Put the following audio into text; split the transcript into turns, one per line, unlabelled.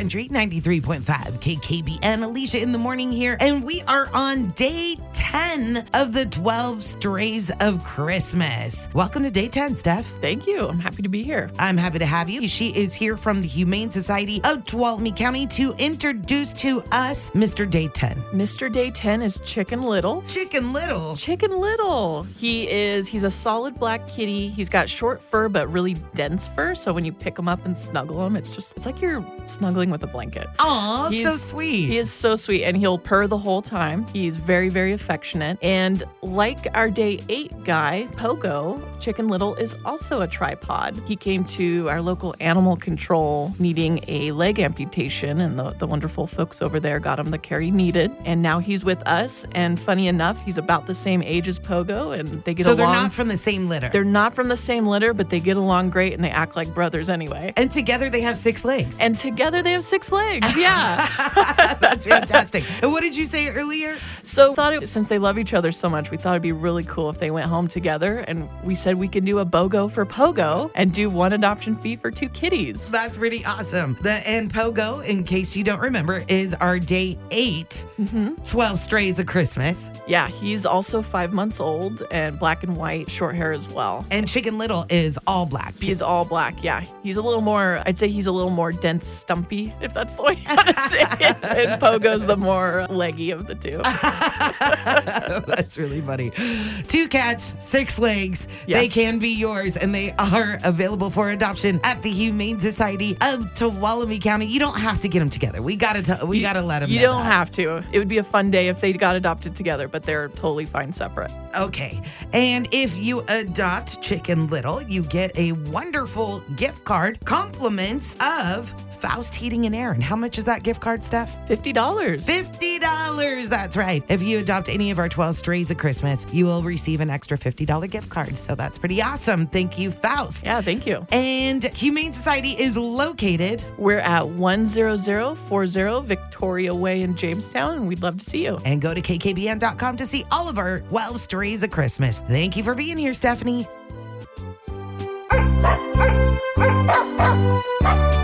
Country 93.5 KKBN. Alicia in the morning here, and we are on day 10 of the 12 Strays of Christmas. Welcome to day 10, Steph.
Thank you. I'm happy to be here.
I'm happy to have you. She is here from the Humane Society of Tuolumne County to introduce to us Mr. Day 10.
Mr. Day 10 is Chicken Little.
Chicken Little.
Chicken Little. He's a solid black kitty. He's got short fur, but really dense fur. So when you pick him up and snuggle him, it's like you're snuggling with a blanket.
Aw, so sweet.
He is so sweet, and he'll purr the whole time. He's very, very affectionate. And like our day 8 guy, Pogo, Chicken Little is also a tripod. He came to our local animal control needing a leg amputation, and the wonderful folks over there got him the care he needed. And now he's with us. And funny enough, he's about the same age as Pogo, and they get along.
So they're not from the same litter.
They're not from the same litter, but they get along great, and they act like brothers anyway.
And together they have 6 legs.
And together they have 6 legs. Yeah.
That's fantastic. And what did you say earlier?
So since they love each other so much, we thought it'd be really cool if they went home together, and we said we could do a BOGO for Pogo and do 1 adoption fee for 2 kitties.
That's pretty awesome. And Pogo, in case you don't remember, is our day 8, 12 Strays of Christmas.
Yeah, he's also 5 months old and black and white, short hair as well.
And Chicken Little is all black.
He's all black, yeah. He's a little more, I'd say he's a little more dense, stumpy, if that's the way you want to say it. And Pogo's the more leggy of the two.
That's really funny. 2 cats, 6 legs.
Yes.
They can be yours, and they are available for adoption at the Humane Society of Tuolumne County. You don't have to get them together. We gotta let them.
You don't have to. It would be a fun day if they got adopted together, but they're totally fine separate.
Okay. And if you adopt Chicken Little, you get a wonderful gift card, compliments of Faust Heating and Air. And how much is that gift card, Steph?
$50.
$50. That's right. If you adopt any of our 12 Strays of Christmas, you will receive an extra $50 gift card. So that's pretty awesome. Thank you, Faust.
Yeah, thank you.
And Humane Society is located.
We're at 10040 Victoria Way in Jamestown, and we'd love to see you.
And go to kkbn.com to see all of our 12 Strays of Christmas. Thank you for being here, Stephanie.